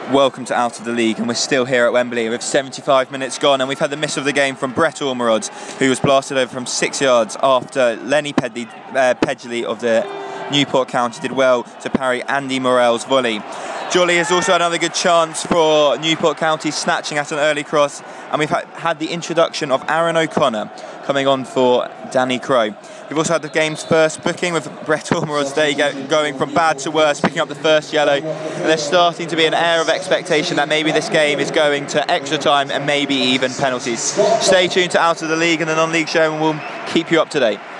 Welcome to Out of the League, and we're still here at Wembley with 75 minutes gone, and we've had the miss of the game from Brett Ormerod, who was blasted over from 6 yards after Lenny Pedgley of the Newport County did well to parry Andy Morell's volley. Jolly has also had another good chance for Newport County, snatching at an early cross, and we've had the introduction of Aaron O'Connor coming on for Danny Crowe. We've also had the game's first booking with Brett Ormerod's day going from bad to worse, picking up the first yellow, and there's starting to be an air of expectation that maybe this game is going to extra time and maybe even penalties. Stay tuned to Out of the League and the non-league show, and we'll keep you up to date.